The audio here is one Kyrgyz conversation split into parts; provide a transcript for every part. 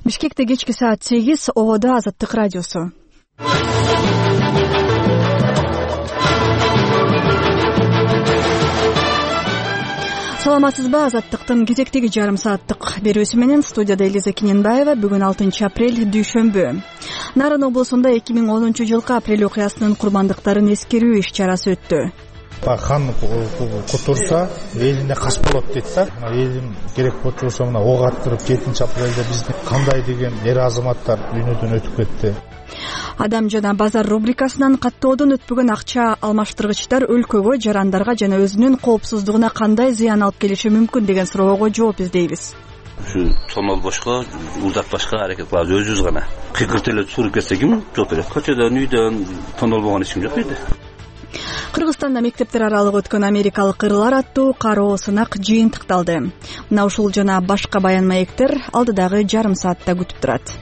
Бишкекте кечки саат 8, Оода Азаттык радиосу. Саламатсызбы, Азаттыктын кезектеги жарым сааттык берүүсү менен студияда Элиза Кененбаева. Бүгүн 6 апрель дүйшөмбү. Нарын облусунда 2010-жылкы апрель окуясынын курмандыктарын эскерүү иш-чарасы өттү. Хан кутурса элине каш болот дейт да. Элим керек болчу мына ок аттырып 7 апрелде биздин кандай деген эр азаматтар дүйнөдөн өтүп кетти. Адам жана базар рубрикасынан каттоодон өтпөгөн акча алмаштыргычтар өлкөгө, жарандарга жана өзүнүн коопсуздугуна кандай зыян алып келиши мүмкүн деген суроого жооп издейбиз. Ушу тонолбошко, узатпашка аракет кылабыз, өзүбүз гана. Кыйкырт эле суруп кетсе ким жооп берет? Көчөдөн, үйдөн тонолбогон эч ким жок дейт. Кыргызстанда мектептер аралык өткөн америкалык ырлар аттуу кароо сынак жыйынтыкталды. Мына ушул жана башка баян маектер алдыдагы жарым саатта күтүп турат.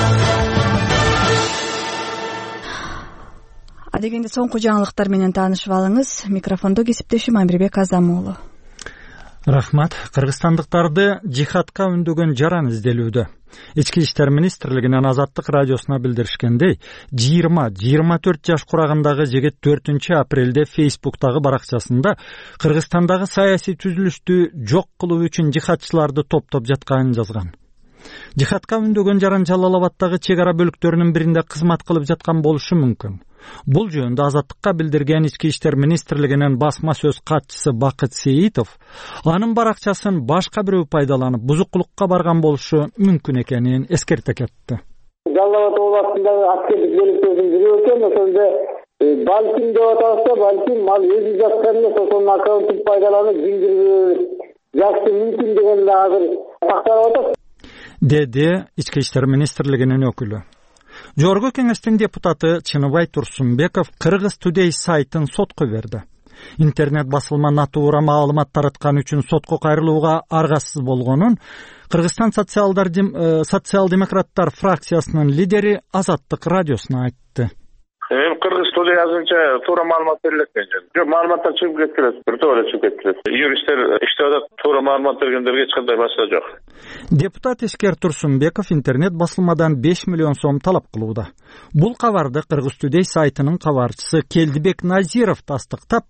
Адегенде соңку жаңылыктар менен таанышып алыңыз. Микрофондо кесиптешим Амирбек Азамуулу. Рахмат. Кыргызстандыктарды жихадка үндөгөн жаран изделүүдө. Ички иштер министрлигинин Азаттык радиосуна билдиришкендей, 20-24 жаш курагындагы жигит 4 апрелде Facebook'тагы баракчасында Кыргызстандагы саясий түзүлүштү жок кылуу үчүн жихадчыларды топтоп жатканын жазган. Жихадка үндөгөн жаран Жалал-Абадтагы чек ара бөлүктөрүнүн биринде кызмат кылып жаткан болушу мүмкүн. Бул жөнүндө Азаттыкка билдирген Ички иштер министрлигинин басма сөз катчысы Бакыт Сейитов анын баракчасын башка бирөө пайдаланып бузукулукка барган болушу мүмкүн экенин эскерте кетти. Жалал-Абад областындагы аскердик бөлүктөрдүн бирөө экен, ошондо балким деп аталса, балким ал өзү жаткан эмес, ошонун аккаунтун пайдаланып жакшы мүмкүн деген азыр такталып атат, деди Ички иштер министрлигинин өкүлү. Жогорку кеңештин депутаты Чыныбай Турсунбеков Кыргыз Today сайтын сотко берди. Интернет басылма натуура маалымат тараткан үчүн сотко кайрылууга аргасыз болгонун Кыргызстан социал-демократтар фракциясынын лидери Азаттык радиосуна айтты. Кыргыз Today азырынча туура маалымат берилет экен. Жок, маалыматтар чыгып кетти, биртөө чыгып кетти. Юристтер иштеп атат, туура маалымат бергендерге эч кандай маселе жок. Депутат Ишкер Турсунбеков интернет басылмадан 5 миллион сом талап кылууда. Бул кабарды Кыргыз Today сайтынын кабарчысы Келдибек Назиров тастыктап,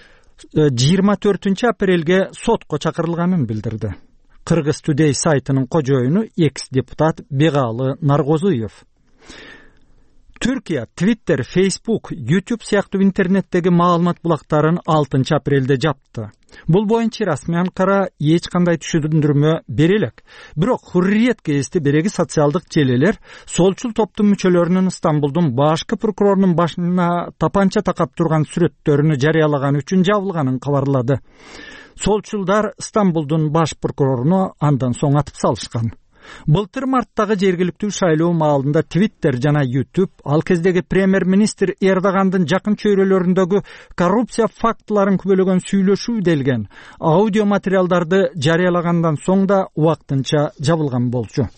24 апрелге сотко чакырылганын билдирди. Кыргыз Today сайтынын кожоюну экс-депутат Бегалы Наргозуев. Түркия, Twitter, Facebook, YouTube сыяктуу интернеттеги маалымат булактарын 6 апрелде жапты. Бул боюнча расмий Анкара эч кандай түшүндүрмө бере элек. Бирок Хурриет гезити береги социалдык желелер солчул топтун мүчөлөрүнүн Стамбулдун башкы прокурорунун башына тапанча такап турган сүрөттөрүнү жарыялаган үчүн жабылганын кабарлады. Солчулдар Стамбулдун баш прокуроруну андан соң атып салышкан. Былтыр марттагы жергиликтүү шайлоо маалында Twitter жана YouTube ал кездеги премьер-министр Эрдогандын жакын чөйрөлөрүндөгү коррупция фактыларын күбөлөгөн сүйлөшүү делген аудио материалдарды жарыялагандан соң да убактынча жабылган болчу.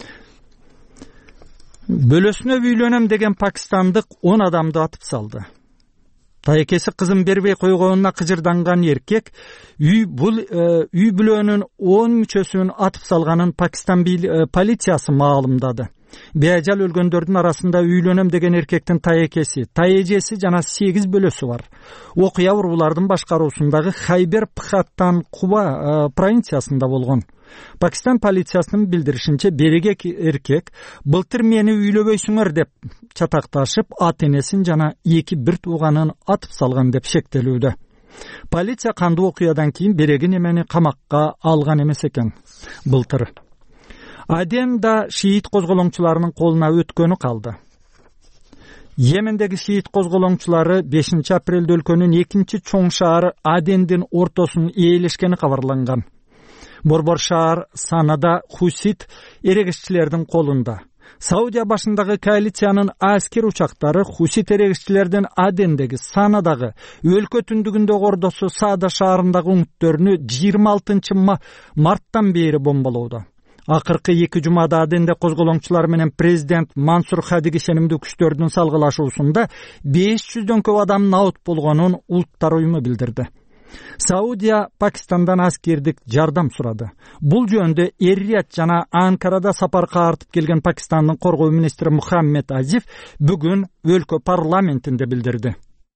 Бөлөсүнө үйлөнөм деген пакистандык 10 адамды атып салды. Тайкеси кызын бербей койгонуна кыжырданган эркек үй бүлөнүн 10 мүчөсүн атып салганын Пакистан полициясы маалымдады. Беажал өлгөндөрдүн арасында үйлөнөм деген эркектин тайкеси, тайэжеси жана 8 бөлөсү бар. Окуя урулардын башкаруусундагы Хайбер Пхаттан Куба провинциясында болгон. Пакистан полициясынын билдиришинче берек эркек былтыр мени үйлөбөйсүңөр деп чатакташып, ата-энесин жана 2 тууганын атып салган деп шектелүүдө. Полиция кандуу окуядан кийин берегин эмени камакка алган эмес экен былтыр. Аден да шиит козголоңчуларынын колуна өткөнү калды. Йемендеги шиит козголоңчулары 5 апрелде өлкөнүн 2 чоң шаары Адендин ортосун ээлешкени кабарланган. Борбор шаар Санада хусит эрегишчилердин колунда. Саудия башындагы коалициянын аскер учактары хусит эрегишчилердин Адендеги, Санадагы, өлкө түндүгүндөгү ордосу Саада шаарындагы үмүттөрүнү 26 марттан бери бомбалоодо. Акыркы 2 жумада Аденде козголоңчулар менен президент Мансур Хадиги сенимдүү күчтөрдүн салгылашуусунда 500дөн көп адам наут болгонун улуттар уюму билдирди. Саудия Пакистандан аскердик жардам сурады. Бул жөнүндө Эр-Рияд жана Анкарада сапарга артып келген Пакистандын коргоо министри Мухаммед Азиф бүгүн өлкө парламентинде билдирди.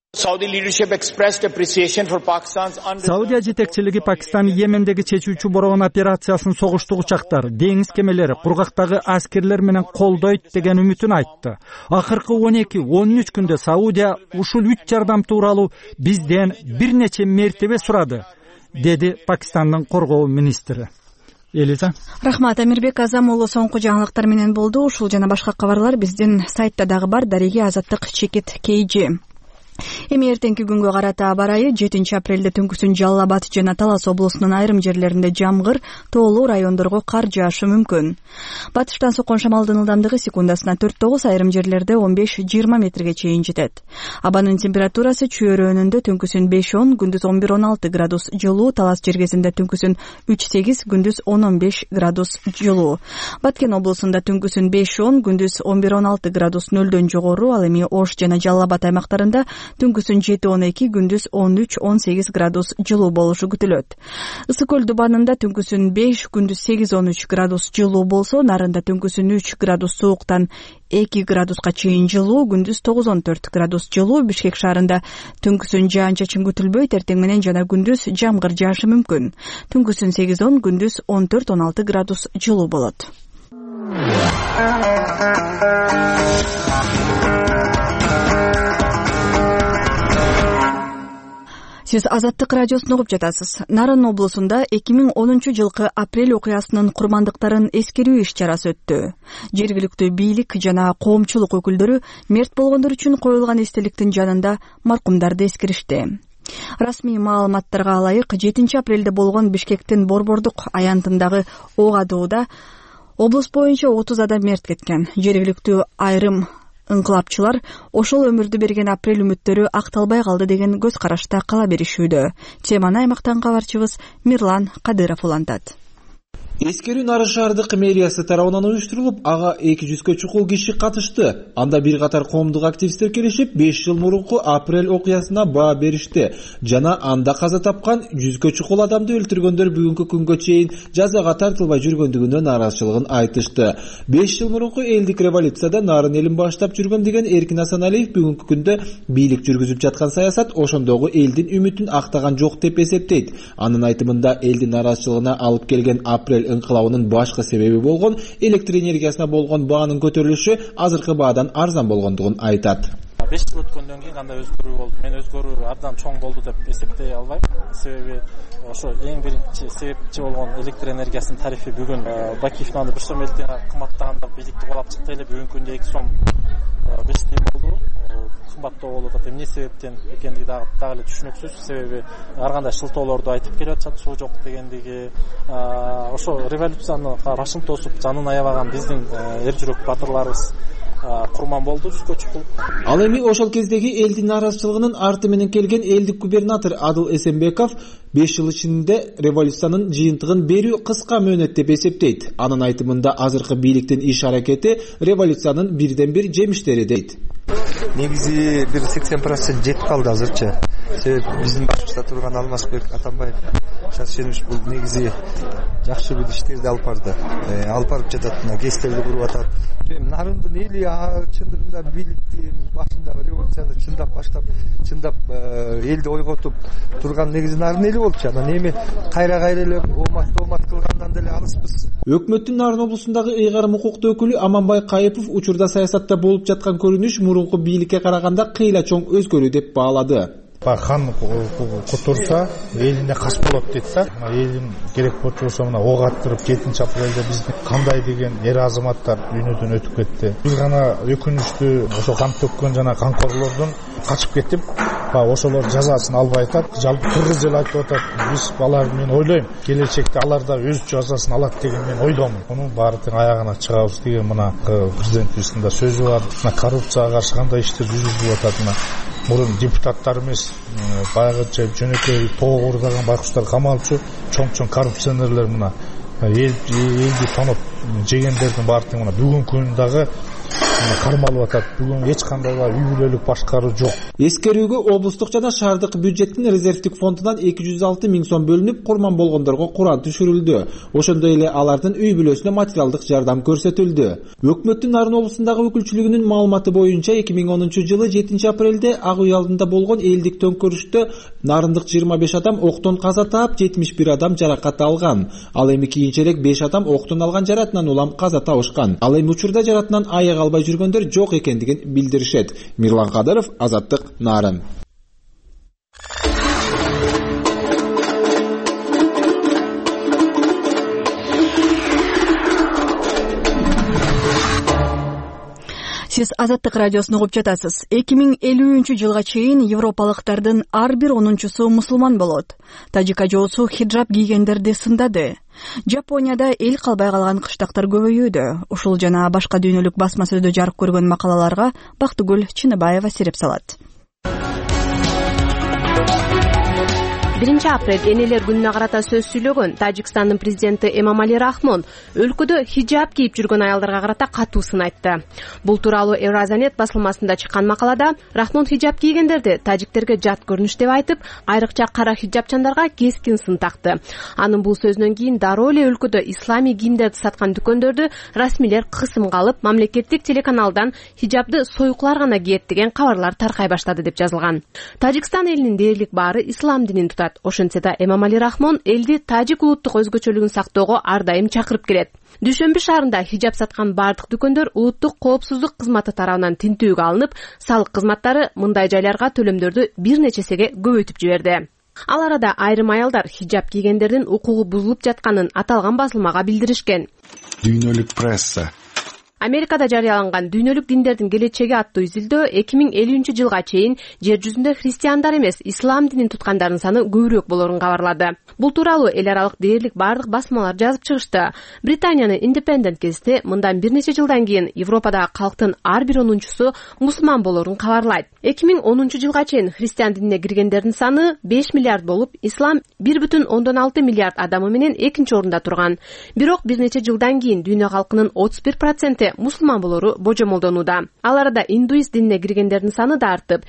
Саудия жетекчилиги Пакистан Йемендеги чечүүчү бороон операциясын согуштук учактар, деңиз кемелери, кургактагы аскерлер менен колдойт деген үмүтүн айтты. Акыркы 12-13 күндө Саудия ушул 3 жардам тууралуу бизден бир нече мертебе сурады, деди Пакистандын коргоо министри. Элиза. Рахмат, Амирбек Азам уулу соңку жаңылыктар менен болду. Ушул жана башка кабарлар биздин сайтта дагы бар. Дареги Азаттык Чекит KG. Эми эртеңки күнгө карата аба ырайы 7 апрелде түнкүсүн Жалал Абад жана Талас облусунун айрым жерлеринде жамгыр, тоолуу райондорго кар жаашы мүмкүн. Батыштан соккон шамалдын ылдамдыгы секундасына 4-9, айрым жерлерде 15-20 метрге чейин жетет. Абанын температурасы чөйрөөнүндө түнкүсүн 5-10, күндүз 11-16 градус жылуу, Талас жергесинде түнкүсүн 3-8, күндүз 10-15 градус жылуу. Баткен облусунда түнкүсүн 5-10, күндүз 11-16 градус нөлдөн жогору, ал эми Ош жана Жалал Абад аймактарында түнкүсүн 7-12, күндүз 13-18 градус жылуу болушу күтүлөт. Ысык көл Дубанында түнкүсүн 5, күндүз 8-13 градус жылуу болсо, Нарында түнкүсүн 3 градус сууктан 2 градуска чейин жылуу, күндүз 9-14 градус жылуу. Бишкек шаарында түнкүсүн жаан-чачын күтүлбөйт, эртең менен жана күндүз жамгыр жаашы мүмкүн. Түнкүсүн 8-10, күндүз 14-16 градус жылуу болот. Сиз Азаттык радиосун угуп жатасыз. Нарын облусунда 2010 жылкы апрель окуясынын курмандыктарын эскерүү иш-чарасы өттү. Жергиликтүү бийлик жана коомчулук өкүлдөрү мерт болгондор үчүн коюлган эстеликтин жанында маркумдарды эскеришти. Расмий маалыматтарга ылайык, 7 апрелде болгон Бишкектин Борбордук аянтындагы ок атууда облус боюнча 30 адам мерт кеткен. Жергиликтүү айрым ыңкылапчылар ошол өмүрдү берген апрель үмүттөрү акталбай калды деген көз карашта кала беришүүдө. Теманы аймактан кабарчыбыз Мирлан Кадыров улантат. Эскерүү Нарын шаардык мэриясы тарабынан уюштурулуп, ага 200 чукул киши катышты. Анда бир катар коомдук активисттер келишип, 5 жыл мурунку апрель окуясына баа беришти. Жана анда каза тапкан 100 чукул адамды өлтүргөндөр бүгүнкү күнгө чейин жазага тартылбай жүргөндүгүнө нааразычылыгын айтышты. 5 жыл мурунку элдик революцияда Нарын элин баштап жүргөн деген Эркин Асаналиев бүгүнкү күндө бийлик жүргүзүп жаткан саясат ошондогу элдин үмүтүн актаган жок деп эсептейт. Анын айтымында элдин нааразычылыгына алып келген апрель ыңкылабынын башкы себеби болгон электр энергиясына болгон баанын көтөрүлүшү азыркы баадан арзан болгондугун айтат. 5 жыл өткөндөн кийин кандай өзгөрүү болду? Мен өзгөрүү абдан чоң болду деп эсептей албайм. Себеби ошо эң биринчи себепчи болгон электр энергиясынын тарифи бүгүн Бакиевдин анда 1 сом 50 тыйынга кымбаттаганда бийликти колап чыкты эле, бүгүнкү күндө 2 сом 5 тыйын болду. Кымбаттоо болуп атат. Эмне себептен экендиги дагы эле түшүнүксүз. Себеби ар кандай шылтоолорду айтып келип атышат, суу жок дегендиги. Ошо революцияны башын тосуп жанын аябаган биздин эр жүрөк батырларыбыз курман болду, 100 чукул. Ал эми ошол кездеги элдин нааразычылыгынын арты менен келген элдик губернатор Адыл Эсенбеков 5 жыл ичинде революциянын жыйынтыгын берүү кыска мөөнөт деп эсептейт. Анын айтымында азыркы бийликтин иш-аракети революциянын бирден бир жемиштери дейт. Негизи бир 80% жетип калды азырча. Себеби биздин башыбызда турган Алмазбек Атамбаев Шашенович бул негизи жакшы бир иштерди алып барды. Алып барып жатат, гестерди куруп атат. Нарындын эли чындыгында бийликтин башында революцияны чындап баштап, чындап элди ойготуп турган негизи Нарын эли болчу. Анан эми кайра эле оомат кылгандан деле алыспыз. Өкмөттүн Нарын облусундагы ыйгарым укуктуу өкүлү Аманбай Кайыпов учурда саясатта болуп жаткан көрүнүш мурунку бийликке караганда кыйла чоң өзгөрүү деп баалады. Хан кутурса элине кас болот дейт да. Элин керек болсо мына ок аттырып 7 апрелде бизди кандай деген эр азаматтар дүйнөдөн өтүп кетти. Бир гана өкүнүчтүү ошо кан төккөн жана канкорлордун качып кетип, ошолор жазасын албай атат. Жалпы кыргыз эл айтып атат, биз алар мен ойлойм, келечекте алар да өз жазасын алат деген мен ойломун. Мунун баары тең аягына чыгабыз деген мына президентибиздин да сөзү бар. Мына коррупцияга каршы кандай иштер жүргүзүлүп атат. Мурун депутаттар эмес, баягыча жөнөкөй тоого уурдаган байкуштар камалчу, чоң коррупционерлер мына элди тоноп жегендердин баары тең мына бүгүнкү күндө дагы кармалып атат. Бүгүн эч кандай үй бүлөлүк башкаруу жок. Эскерүүгө облустук жана шаардык бюджеттин резервдик фондунан 206 миң сом бөлүнүп, курман болгондорго Куран түшүрүлдү. Ошондой эле алардын үй бүлөсүнө материалдык жардам көрсөтүлдү. Өкмөттүн Нарын облусундагы өкүлчүлүгүнүн маалыматы боюнча 2010-жылы 7 апрелде Ак үй алдында болгон элдик төңкөрүштө нарындык 25 адам октон каза таап, 71 адам жаракат алган. Ал эми кийинчерээк 5 адам октон алган жаратынан улам каза табышкан. Ал эми учурда жаратынан аяк албай жүргөндөр жок экендигин билдиришет. Мирлан Кадыров, Азаттык, Нарын. Сиз Азаттык радиосун угуп жатасыз. 2050-жылга чейин европалыктардын ар бир 10-чусу мусулман болот. Тажик ажоосу хиджаб кийгендерди сындады. Жапонияда эл калбай калган кыштактар көбөйүүдө. Ушул жана башка дүйнөлүк басма сөздө жарык көргөн макалаларга Бактыгүл Чыныбаева сереп салат. 1 апрель энелер күнүнө карата сөз сүйлөгөн Тажикстандын президенти Эмомали Рахмон өлкөдө хиджаб кийип жүргөн аялдарга карата катуу сын айтты. Бул тууралуу Евразанет басылмасында чыккан макалада Рахмон хиджаб кийгендерди тажиктерге жат көрүнүш деп айтып, айрыкча кара хиджабчандарга кескин сын такты. Анын бул сөзүнөн кийин дароо эле өлкөдө исламий кийимдерди саткан дүкөндөрдү расмийлер кысымга алып, мамлекеттик телеканалдан хиджабды сойкулар гана кийет деген кабарлар таркай баштады деп жазылган. Тажикстан элинин дээрлик баары ислам динин тутат. Ошентсе да Эмомали Рахмон элди тажик улуттук өзгөчөлүгүн сактоого ар дайым чакырып келет. Дүйшөмбү шаарында хиджаб саткан бардык дүкөндөр улуттук коопсуздук кызматы тарабынан тинтүүгө алынып, салык кызматтары мындай жайларга төлөмдөрдү бир нечесеге көбөйтүп жиберди. Ал арада айрым аялдар хиджаб кийгендердин укугу бузулуп жатканын аталган басылмага билдиришкен. Дүйнөлүк пресса. Америкада жарыяланган Дүйнөлүк диндердин келечеги аттуу изилдөө 2050-жылга чейин жер жүзүндө христиандар эмес, ислам динин туткандардын саны көбүрөөк болорун кабарлады. Бул тууралуу эл аралык дээрлик бардык басмалар жазып чыгышты. Британиянын Independent гезити мындан бир нече жылдан кийин Европадагы калктын ар бир 10-чусу мусулман болорун кабарлайт. 2010-жылга чейин христиан динине киргендердин саны 5 миллиард болуп, ислам 1,6 миллиард адамы менен экинчи орунда турган. Бирок бир нече жылдан кийин дүйнө калкынын 31% мусулман болору божомолдонууда. Ал арада индуист динине киргендердин саны да артып,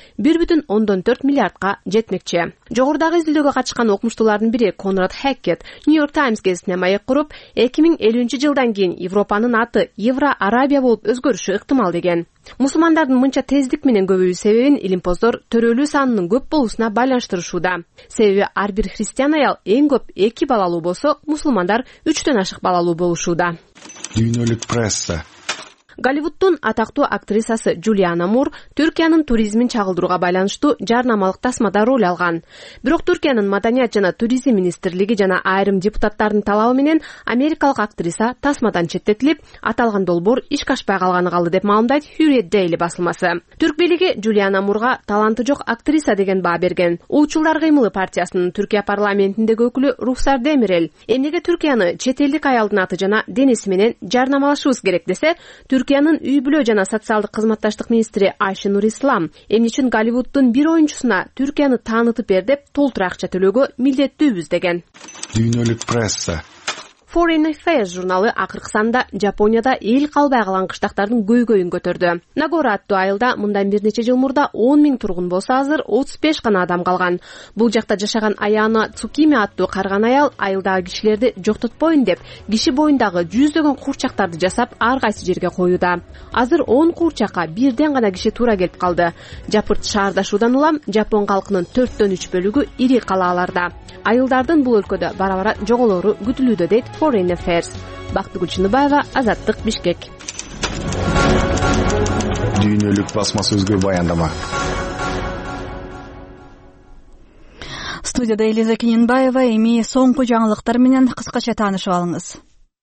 1,4 миллиардка жетмекчи. Жогорудагы изилдөөгө катышкан окумуштуулардын бири Конрад Хеккет New York Times гезитине маек куруп, 2050-жылдан кийин Европанын аты Евро-Арабия болуп өзгөрүшү ыктымал деген. Мусулмандардын мынча тездик менен көбөйүү себебин илимпоздор төрөлүү санынын көп болуусуна байланыштырышууда. Себеби ар бир христиан аял эң көп 2 балалуу болсо, мусулмандар 3төн ашык балалуу болушууда. Дүйнөлүк пресса. Голливудтун атактуу актрисасы Джулиана Мур Түркиянын туризмин чагылдырууга байланыштуу жарнамалык тасмада роль алган. Бирок Түркиянын маданият жана туризм министрлиги жана айрым депутаттардын талабы менен америкалык актриса тасмадан четтетилип, аталган долбоор ишке ашпай калганы калды деп маалымдайт Hurriyet Daily басылмасы. Түрк бийлиги Джулиана Мурга таланты жок актриса деген баа берген. Улчулдар кыймылы партиясынын Түркия парламентиндеги өкүлү Рухсар Демирел эмнеге Түркияны чет элдик аялдын аты жана денеси менен жарнамалашыбыз керек десе, Түркиянын үй бүлө жана социалдык кызматташтык министри Айше Нур Ислам эмне үчүн Голливудтун бир оюнчусуна Түркияны таанытып бер деп толтура акча төлөөгө милдеттүүбүз деген. Дүйнөлүк пресса. Foreign Affairs журналы акыркы санда Жапонияда эл калбай калган кыштактардын көйгөйүн көтөрдү. Нагора аттуу айылда мындан бир нече жыл мурда 10 миң тургун болсо, азыр 35 гана адам калган. Бул жакта жашаган Аяна Цукими аттуу карган аял айылдагы кишилерди жоктотпойн деп, киши боюндагы жүздөгөн курчактарды жасап ар кайсы жерге коюуда. Азыр 10 курчакка бирден гана киши туура келип калды. Жапырт шаардашуудан улам Жапон калкынын 4/3 бөлүгү ири калааларда. Айылдардын бул өлкөдө бара-бара жоголору күтүлүүдө дейт Foreign Affairs. Бактыгүл Чыныбаева, Азаттык, Бишкек. Дүйнөлүк басма сөзгө баяндама. Студияда Элиза Киненбаева, эми соңку жаңылыктар менен кыскача таанышып алыңыз.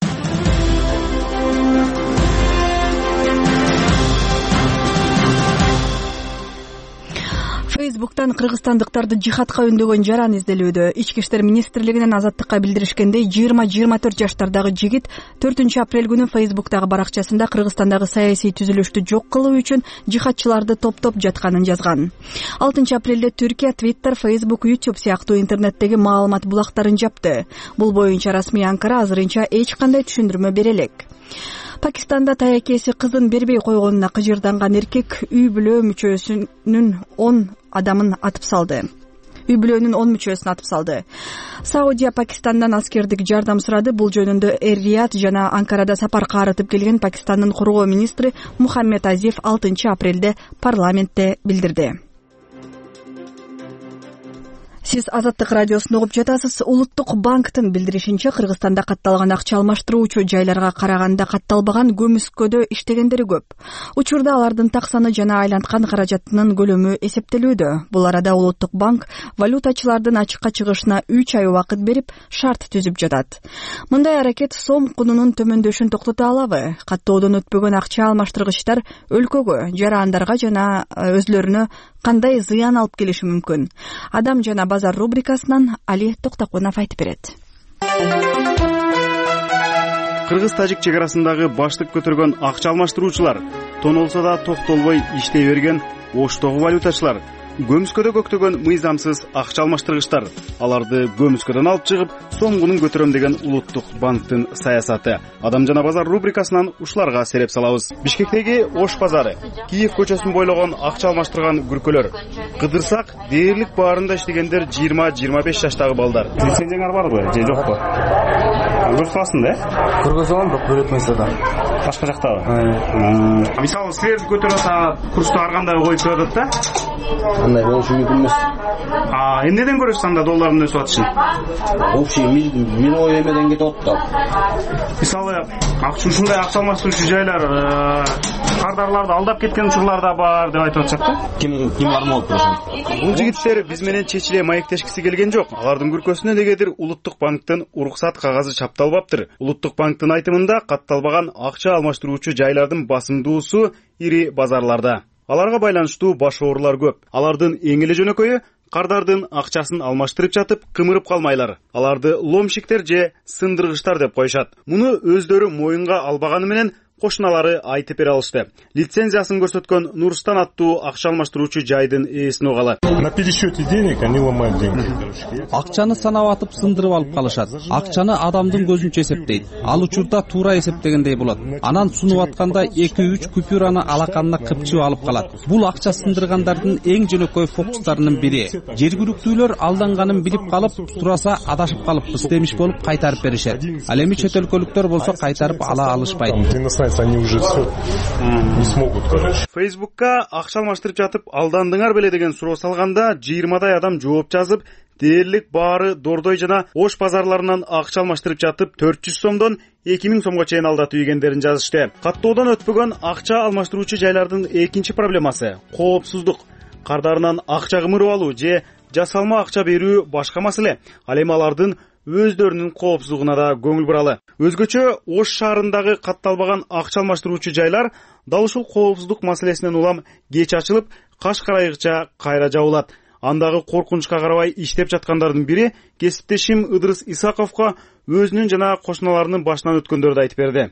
Фейсбуктан кыргызстандыктарды жихадка үндөгөн жаран изделүүдө. Ички иштер министрлигинен Азаттыкка билдиришкендей, 20-24 жаштардагы жигит 4 апрель күнү Фейсбуктагы баракчасында Кыргызстандагы саясий түзүлүштү жок кылуу үчүн жихадчыларды топтоп жатканын жазган. 6 апрелде Түркия Twitter, Facebook, YouTube сыяктуу интернеттеги маалымат булактарын жапты. Бул боюнча расмий Анкара азырынча эч кандай түшүндүрмө бере элек. Пакистанда таякеси кызын бербей койгонуна кыжырданган эркек үй бүлө мүчөсүнүн 10 адамын атып салды. Үй бүлөнүн 10 мүчөсүн атып салды. Саудия Пакистандан аскердик жардам сурады. Бул жөнүндө Эр-Рияд жана Анкарада сапар каарытып келген Пакистандын коргоо министри Мухаммед Азиф 6 апрелде парламентте билдирди. Сиз Азаттык радиосун угуп жатасыз. Улуттук банктын билдиришинче, Кыргызстанда катталган акча алмаштыруучу жайларга караганда катталбаган көмүскөдө иштегендери көп. Учурда алардын так саны жана айланткан каражатынын көлөмү эсептелүүдө. Бул арада Улуттук банк валютачылардын ачыкка чыгышына 3 ай убакыт берип, шарт түзүп жатат. Мындай аракет сом кунунун төмөндөшүн токтото алабы? Каттоодон өтпөгөн акча алмаштыргычтар өлкөгө, жарандарга жана өзлөрүнө кандай зыян алып келиши мүмкүн? Адам жана базар рубрикасынан Али Токтакунов айтып берет. Кыргыз-тажик чек арасындагы баштык көтөргөн акча алмаштыруучулар, тонолсо да токтолбой иштей берген Оштогу валютачылар, көмүскөдө көктөгөн мыйзамсыз акча алмаштыргычтар, аларды көмүскөдөн алып чыгып, сомгунун көтөрөм деген Улуттук банктын саясаты. Адам жана базар рубрикасынан ушуларга сереп салабыз. Бишкектеги Ош базары, Киев көчөсүн бойлогон акча алмаштырган күркөлөр. Кыдырсак, дээрлик баарында иштегендер 20-25 жаштагы балдар. Лицензияңар барбы же жокпу? Көрсөтасың да? Кыргызстан бирок бөлөтмөйсү да. Башка жактабы? Мисалы, силерди көтөрүп ата курсту ар кандай коюп турат да? Андай болушу мүмкүн эмес. Эмнеден көрөсүз анда доллардын өсүп атышын? Общий мировой эмеден кетип атты. Мисалы, ушундай акча алмаштыруучу жайлар кардарларды алдап кеткен учурларда бар деп айтып атышат да? Ким бармалып турат? Бул жигиттер биз менен чечиле маектешкиси келген жок. Алардын күркөсүнө негедир Улуттук банктын уруксат кагазы чапталбаптыр. Улуттук банктын айтымында катталбаган акча алмаштыруучу жайлардын басымдуусу ири базарларда. Аларга байланыштуу баш оорулар көп. Алардын эң эле жөнөкөйү кардардын акчасын алмаштырып жатып, кымырып калмайлар. Аларды ломщиктер же сындыргычтар деп коюшат. Муну өздөрү моюнга албаганы менен кошуналары айтып бере алышты. Лицензиясын көрсөткөн Нурстан аттуу акча алмаштыруучу жайдын ээсин угалы. На пересчете денег они ломают деньги. Акчаны санап атып сындырып алып калышат. Акчаны адамдын көзүнчө эсептейт. Ал учурда туура эсептегендей болот. Анан сунуп атканда 2-3 купюраны алаканына кыпчып алып калат. Бул акча сындыргандардын эң жөнөкөй фокустарынын бири. Жергиликтүүлөр алданганын билип калып, тураса адашып калыппыз демиш болуп кайтарып беришет. Ал эми чет өлкөлүктөр болсо кайтарып ала алышпайт. Они уже все не смогут, короче. Фейсбукка акча алмаштырып жатып алдандыңар беле деген суроо салганда 20дай адам жооп жазып, дээрлик баары Дордой жана Ош базарларынан акча алмаштырып жатып 400 сомдон 2000 сомго чейин алдатып ийгендерин жазышты. Каттоодон өтпөгөн акча алмаштыруучу жайлардын экинчи проблемасы коопсуздук. Кардарынан акча кымырып алуу же жасалма акча берүү башка маселе. Ал эми алардын өздөрүнүн коопсуздугуна да көңүл буралы. Өзгөчө Ош шаарындагы катталбаган акча алмаштыруучу жайлар дал ушул коопсуздук маселесинен улам кеч ачылып, каш карайгыча кайра жабылат. Андагы коркунучка карабай иштеп жаткандардын бири кесиптешим Ыдырыс Исаковго өзүнүн жана кошуналарынын башынан өткөндөрдү айтып берди.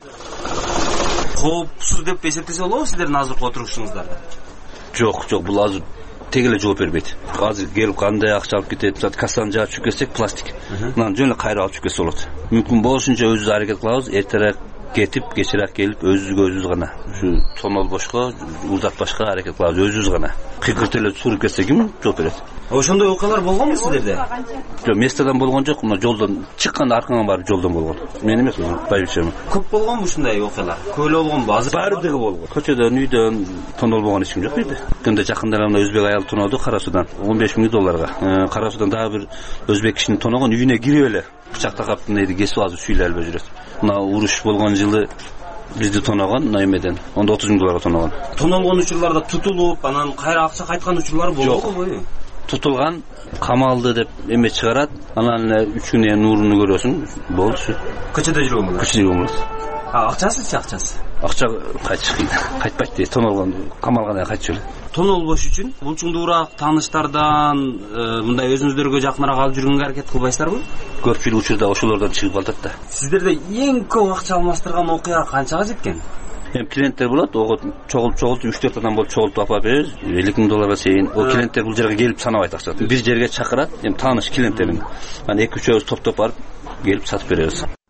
Коопсуз деп эсептесе болобу сиздердин азыркы отурушуңуздарда? Жок, бул азыр тегеле жооп бербейт. Азыр келип кандай акча алып кетет, кассаны жаап чүгүп кетсек пластик. Мына жөн эле кайра алып чүгүп кетсе болот. Мүмкүн болушунча өзүбүз аракет кылабыз, эртерээк кетип, кечирээк келип өзүбүзгө гана ушу тонолбошко, узатпашка аракет кылабыз өзүбүз гана. Кыйкырт эле суруп кетсе ким жооп берет? Ошондой окуялар болгонбу сиздерде? Жок, местеден болгон жок, мына жолдон чыкканда аркаңан барып жолдон болгон. Мен эмес, байбичем. Көп болгонбу ушундай окуялар? Көөлө болгонбу? Азыр баардыгы болгон. Көчөдөн, үйдөн тонолбогон эч ким жок бирде. Күндө жакында мына өзбек аял тонолду Кара Судан 15 000 долларга. Кара Судан дагы бир өзбек кишини тоногон, үйүнө кирип эле бычак такап нейди кесип азыр сүйлөй албай жүрөт. Мына уруш болгон жылы бизди тоногон, мына эмеден 30 000 долларга тоногон. Тонолгон учурларда тутулуп, анан кайра акча кайткан учурлар болобу? Тутулган, камалды деп эме чыгарат, анан эле 3 күн нуруну көрөсүң, болду. Көчөдө жүргөн болот. Көчөдө жүргөн болот. Акчасы? Акча кайтышкан. Кайтпайт дейт, тонолгон, камалган кайтыш эле. Тонолбош үчүн булчуңдуураак тааныштардан мындай өзүңүздөргө жакыныраак алып жүргөнгө аракет кылбайсыздарбы? Көпчүлүк учурда ошолордон чыгып калат да. Сиздерде эң көп акча алмаштырган окуя канчага жеткен? Эми клиенттер болот, ого чогултуп 3-4 адам болуп чогултуп алып беребиз. 50 000 долларга чейин. О клиенттер бул жерге келип санабайт акчаны. Бир жерге чакырат, эми тааныш клиенттерин. Анан 2-3 топтоп барып келип сатып беребиз.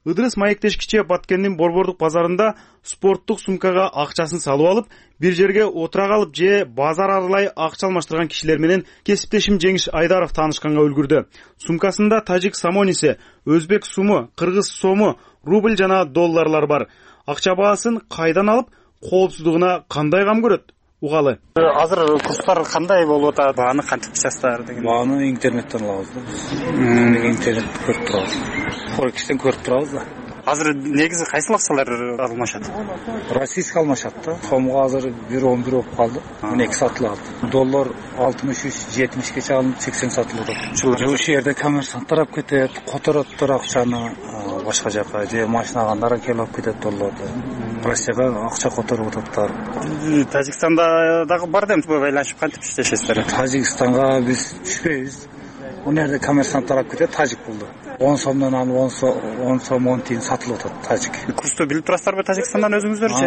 Ыдырыс маектешкиче Баткендин Борбордук базарында спорттук сумкага акчасын салып алып, бир жерге отура калып же базар аралай акча алмаштырган кишилер менен кесиптешим Жеңиш Айдаров таанышканга үлгүрдү. Сумкасында тажик самониси, өзбек суму, кыргыз сому, рубль жана долларлар бар. Акча баасын кайдан алып, коопсуздугуна кандай кам көрөт? Угалы. Азыр курстар кандай болуп атат? Бааны кантип чачтар деген? Бааны интернеттен алабыз да. Интернет көрүп турабыз. Форекстен көрүп турабыз да. Азыр негизи кайсыл акчалар алмашат? Российский алмашат да. Сомго азыр 1.11 болуп калды. 12 сатылат. Доллар 63-70 кече алынып 80 сатылып атат. Ушул жерде коммерсант тарап кетет, котороттор акчаны башка жака же машинагандар келип кетет долларды. Россияга акча которуп ататтар. Тажикстанда дагы бар да байланышып кантип иштешесиздер? Тажикстанга биз түшпөйбүз. Ол жерде коммерсант тарап кетет, тажик болду. 10 сомдон алып 10 сом 10 тиын сатылып атат тажик. Курсту билип турасыздарбы Тажикстандан өзүңүздөр?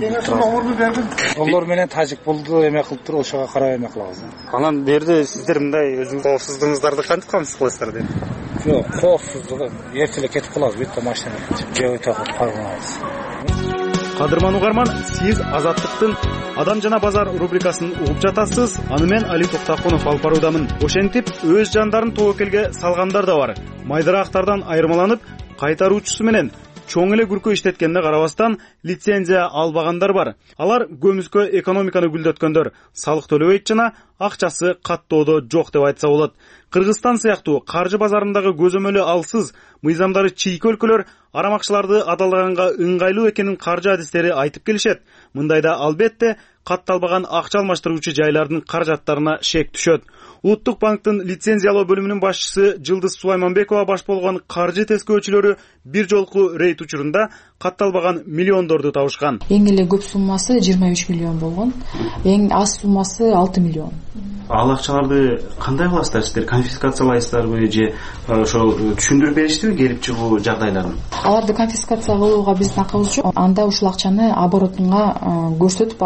Доллар менен тажик болду, эме кылып туруп ошого карап эме кылабыз. Анан берди сиздер мындай өзүңүз коопсуздугуңуздарды кантип камсыз кыласыздар деп? Жок, коопсуздугу эртеле кетип калабыз, бүттө машина же өтө койгонбуз. Кадырман угарман, сиз Азаттыктын Адам жана базар рубрикасын угуп жатасыз. Аны мен Али Токтакунов алып баруудамын. Ошентип өз жандарын тобокелге салгандар да бар. Майдарактардан айырмаланып, кайтаруучусу менен чоң эле күркө иштеткенине карабастан лицензия албагандар бар. Алар көмүскө экономиканы гүлдөткөндөр, салык төлөбөйт жана акчасы каттоодо жок деп айтса болот. Кыргызстан сыяктуу каржы базарындагы көзөмөлү алсыз, мыйзамдары чийки өлкөлөр арамакчыларды адалдаганга ыңгайлуу экенин каржы адистери айтып келишет. Мындайда албетте катталбаган акча алмаштыруучу жайлардын каражаттарына шек түшөт. Улуттук банктын лицензиялоо бөлүмүнүн башчысы Жылдыз Сулайманбекова баш болгон каржы тескөөчүлөрү бир жолку рейд учурунда катталбаган миллиондорду табышкан. Эң эле көп суммасы 23 миллион болгон, эң аз суммасы 6 миллион. Ал акчаларды кандай кыласыздар сиздер? Конфискациялайсыздарбы же ошо түшүндүрүп бериштиби келип чыгуу жагдайларын? Аларды конфискация кылууга биздин акыбыз жок. Анда ушул акчаны оборотуңа көрсөтүп,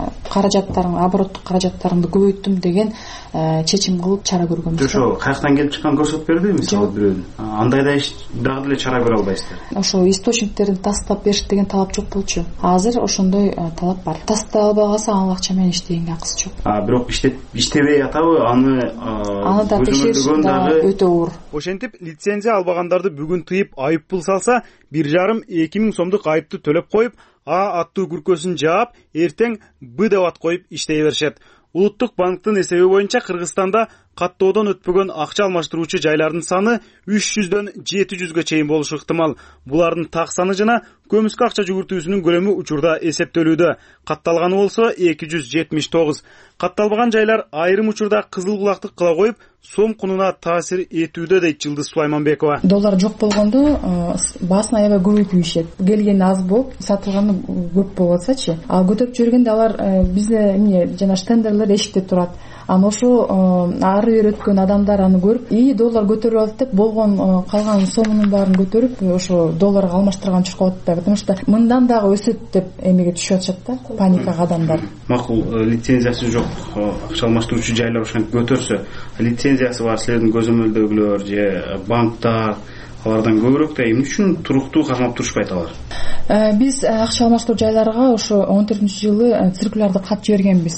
обороттук каражаттарыңды көбөйттүм деген чечим кылып чара көргөнбүз. Ошо каяктан келип чыккан көрсөтүп бердиби мисалы бирөөнү? Андайда дагы деле чара көрө албайсыздар. Ошо источниктерин тастап бериш деген талап жок болчу. Азыр ошондой талап бар. Тасталбай калса ал акча менен иштегенге акысы жок. Бирок иштебей атабы, аны да текшериш да өтө оор. Ошентип лицензия албагандарды бүгүн тыйып айыппул салса, 1,5-2 миң сомдук айыпты төлөп коюп, А аттуу күркөсүн жаап, эртең Б деп ат коюп иштей беришет. Улуттук банктын эсеби боюнча Кыргызстанда каттоодон өтпөгөн акча алмаштыруучу жайлардын саны 300дөн 700ге чейин болушу ыктымал. Булардын так саны жана көмүскө акча жүгүртүүсүнүн көлөмү учурда эсептелүүдө. Катталганы болсо 279. Катталбаган жайлар айрым учурда кызыл кулактык кыла коюп, сом кунуна таасир этүүдө дейт Жылдыз Сулайманбекова. Доллар жок болгондо баасын аябай көбөйтүп ийишет. Келгени аз болуп, сатылганы көп болуп атсачы. Ал көтөрүп жүргөндө алар бизде жана штендерлер эшикте турат. Аны ошо ары бери өткөн адамдар аны көрүп, доллар көтөрүп алды деп болгон калган сомунун баарын көтөрүп, ошо долларга алмаштырган чуркап атпайбы, потому что мындан дагы өсөт деп эмеге түшүп атышат да, паникага адамдар. Макул, лицензиясы жок акча алмаштыруучу жайлар ошентип көтөрсө, лицензиясы бар силердин көзөмөлдөгүлөр же банктар, алардан көбүрөөк да эмне үчүн туруктуу кармап турушпайт алар? Биз акча алмаштыруу жайларга ошо 14-жылы циркулярды кат жибергенбиз.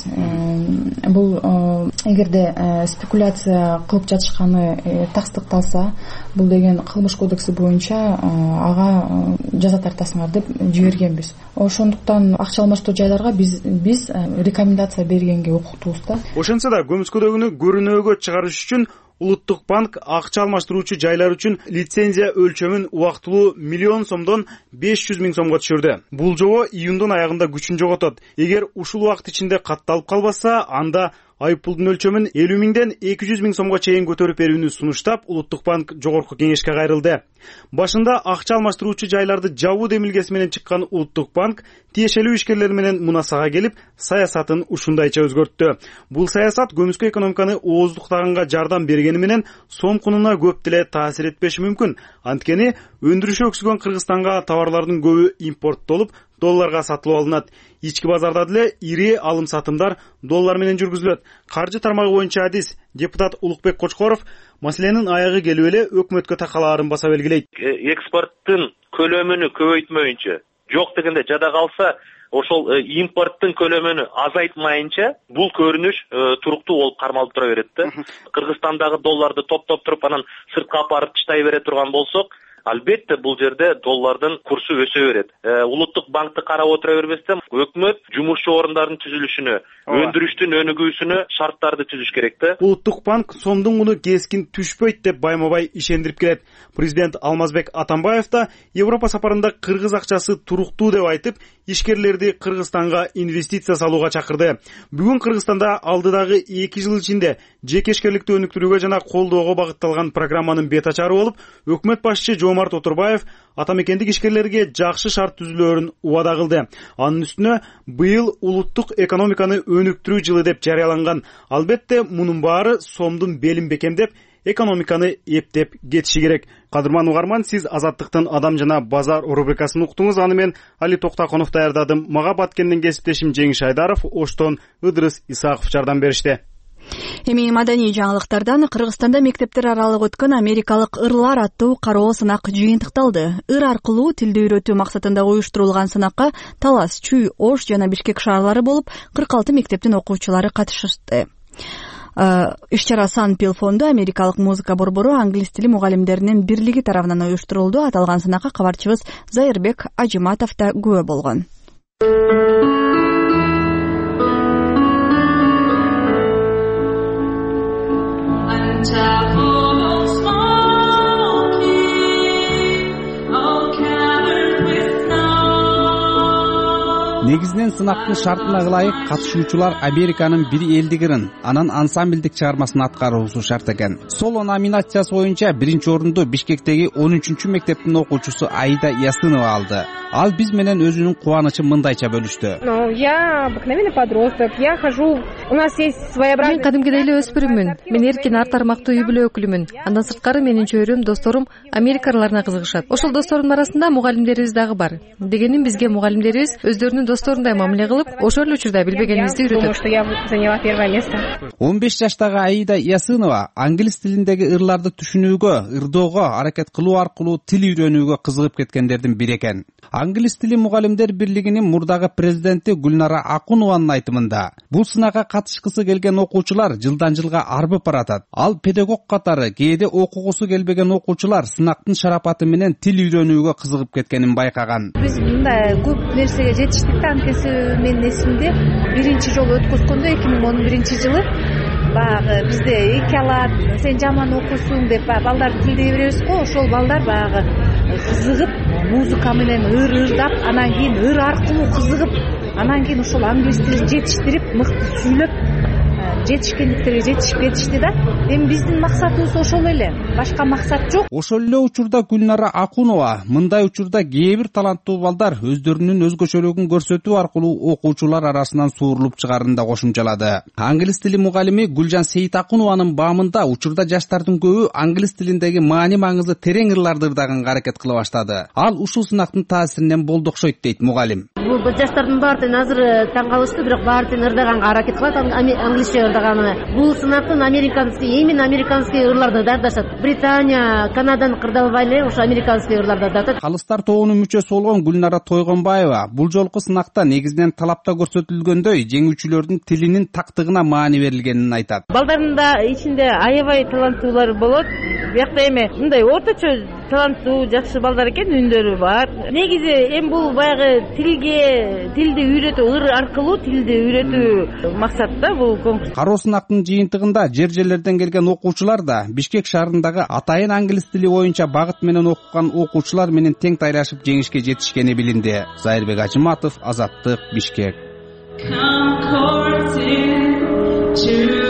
Бул эгерде спекуляция кылып жатышканы тастыкталса, бул деген кылмыш кодекси боюнча ага жаза тартасыңар деп жибергенбиз. Ошондуктан акча алмаштыруу жайларга биз рекомендация бергенге укуктуубуз да. Ошентсе да көмүскөдөгүнү көрүнөөгө чыгарыш үчүн Улуттук банк акча алмаштыруучу жайлар үчүн лицензия өлчөмүн убактылуу 1 миллион сомдон 500 миң сомго түшүрдү. Бул жобо июндун аягында күчүн жоготот. Эгер ушул убакыт ичинде катталып калбаса, анда айыппулдун өлчөмүн 50 миңден 200 миң сомго чейин көтөрүп берүүнү сунуштап, Улуттук банк жогорку кеңешке кайрылды. Башында акча алмаштыруучу жайларды жабуу демилгеси менен чыккан Улуттук банк тиешелүү ишкерлер менен мунасага келип, саясатын ушундайча өзгөрттү. Бул саясат көмүскө экономиканы ооздуктаганга жардам бергени менен сом кунуна көп деле таасир этпеши мүмкүн. Анткени өндүрүшү өксүгөн Кыргызстанга товарлардын көбү импорттолуп, долларга сатылып алынат. Ички базарда деле ири алым сатымдар доллар менен жүргүзүлөт. Каржы тармагы боюнча адис депутат Улукбек Кочкоров маселенин аягы келип эле өкмөткө такалаарын баса белгилейт. Экспорттун көлөмүнү көбөйтмөйүнчө, жок дегенде жада калса, ошол импорттун көлөмүнү азайтмайынча бул көрүнүш туруктуу болуп кармалып тура берет да. Кыргызстандагы долларды топтоп туруп анан сыртка апарып тыштай бере турган болсок, албетте бул жерде доллардын курсу өсө берет. Улуттук банкты карап отура бербестен өкмөт жумушчу орундардын түзүлүшүнө, өндүрүштүн өнүгүүсүнө шарттарды түзүш керек да. Улуттук банк сомдун куну кескин түшпөйт деп байма-бай ишендирип келет. Президент Алмазбек Атамбаев да Европа сапарында кыргыз акчасы туруктуу деп айтып, ишкерлерди Кыргызстанга инвестиция салууга чакырды. Бүгүн Кыргызстанда алдыдагы 2 жыл ичинде жекешкерликти өнүктүрүүгө жана колдоого багытталган программанын бет ачары болуп, өкмөт башчы Жомарт Отурбаев атамекендик ишкерлерге жакшы шарт түзүлөөрүн убада кылды. Анын үстүнө быйыл улуттук экономиканы өнүктүрүү жылы деп жарыяланган. Албетте мунун баары сомдун белин бекемдеп, экономиканы эптеп кетиши керек. Кадырман угарман, сиз Азаттыктын Адам жана базар рубрикасын уктуңуз. Аны мен Али Токтаконов даярдадым. Мага баткенден кесиптешим Жеңиш Айдаров, Оштон Ыдырыс Исаков жардам беришти. Эми маданий жаңылыктардан Кыргызстанда мектептер аралык өткөн америкалык ырлар аттуу кароо сынак жыйынтыкталды. Ыр аркылуу тилди үйрөтүү максатында уюштурулган сынакка Талас, Чүй, Ош жана Бишкек шаарлары болуп 46 мектептин окуучулары катышты. Иш-чара Санпил фонду америкалык музыка борбору англис тили мугалимдеринин бирлиги тарабынан уюштурулду. Аталган сынакка кабарчыбыз Зайырбек Ажиматов да күбө болгон. Негизинен сынактын шартына ылайык катышуучулар Американын бир элдик ырын, анан ансамблдик чыгармасын аткаруусу шарт экен. Соло номинациясы боюнча биринчи орунду Бишкектеги 13-чү мектептин окуучусу Аида Ясынова алды. Ал биз менен өзүнүн кубанычын мындайча бөлүштү. Я обыкновенный подросток, я хожу, у нас есть своеобразный... Мен кадимгидей эле өспүрүммүн. Мен эркин ар тармактуу үй бүлө өкүлүмүн. Андан сырткары менин чөйрөм, досторум Америкаларына кызыгышат. Ошол досторумдун арасында мугалимдерибиз дагы бар. Дегеним бизге мугалимдерибиз өздөрүнүн досторундай мамиле кылып, ошол эле учурда билбегенибизди үйрөтөт. Думаю, что я заняла первое место. 15 жаштагы Аида Ясынова англис тилиндеги ырларды түшүнүүгө, ырдоого аракет кылуу аркылуу тил үйрөнүүгө кызыгып кеткендердин бири экен. Англис тили мугалимдер бирлигинин мурдагы президенти Гүлнара Акунованын айтымында, бул сынакка катышкысы келген окуучулар жылдан жылга арбып баратат. Ал педагог катары кээде окугусу келбеген окуучулар сынактын шарапаты менен тил үйрөнүүгө кызыгып кеткенин байкаган. Биз мындай көп нерсеге жетиштик да, анткени менин эсимде биринчи жолу өткөзгөндө 2011 жылы баягы бизде эки алат, сен жаман окуйсуң деп балдарды тилдей беребиз го, ошол балдар баягы кызыгып музыка менен ырдап, анан кийин ыр аркылуу кызыгып, анан кийин ошол англис тилин жетиштирип, мыкты сүйлөп, жетишкендиктерге жетишип кетишти да. Эми биздин максатыбыз ошол эле, башка максат жок. Ошол эле учурда Гүлнара Акунова мындай учурда кээ бир таланттуу балдар өздөрүнүн өзгөчөлүгүн көрсөтүү аркылуу окуучулар арасынан суурулуп чыгарын да кошумчалады. Англис тили мугалими Гүлжан Сейтакунованын баамында учурда жаштардын көбү англис тилиндеги маани-маңызы терең ырларды ырдаганга аракет кыла баштады. Ал ушул сынактын таасиринен болду окшойт дейт мугалим. Бул жаштардын баары тең азыр таң калышты, бирок баары тең ырдаганга аракет кылат, англисче ырдаганы. Бул сынактын именно американский ырларды даярдашат. Британия, Канадан кырдалбай эле ошо американский ырларды даярдашат. Калыстар тобунун мүчөсү болгон Гүлнара Тойгонбаева бул жолку сынакта негизинен талапта көрсөтүлгөндөй жеңүүчүлөрдүн тилинин тактыгына маани берилгенин айтат. Балдардын да ичинде аябай таланттуулар болот. Биякта эми мындай орточо таланттуу, жакшы балдар экен, үндөрү бар. Негизи эми бул баягы тилди үйрөтүү, ыр аркылуу тилди үйрөтүү максатта бул конкурс. Кароо сынактын жыйынтыгында жер-жерлерден келген окуучулар да Бишкек шаарындагы атайын англис тили боюнча багыт менен окуган окуучулар менен тең тайлашып жеңишке жетишкени билинди. Зайырбек Ажиматов, Азаттык, Бишкек.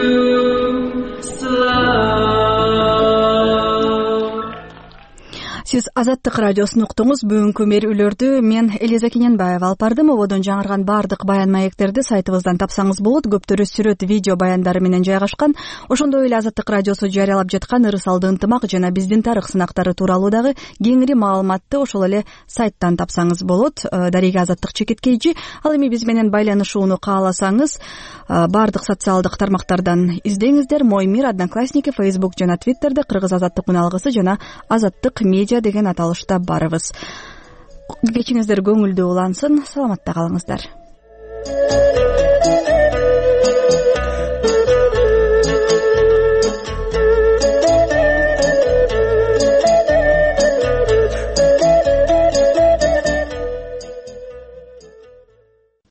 Сиз Сиз Азаттык радиосун уктуңуз. Бүгүнкү мерүүлөрдү мен Элиза Кененбаева алып бардым. Ободон жаңырган баардык баян маектерди сайтыбыздан тапсаңыз болот. Көптөрү сүрөт, видео баяндары менен жайгашкан. Ошондой эле Азаттык радиосу жарыялап жаткан ырыс алды ынтымак жана биздин тарых сынактары тууралуу дагы кеңири маалыматты ошол эле сайттан тапсаңыз болот. Дарига Азаттык чекиткейчи. Ал эми биз менен байланышууну кааласаңыз, баардык социалдык тармактардан издеңиздер. Мой мир, Одноклассники, Facebook жана Twitterде Кыргыз Азаттык үналгысы жана Азаттык медиа деген аталышта барыбыз. Кечиңиздер көңүлдүү улансын, саламатта калыңыздар.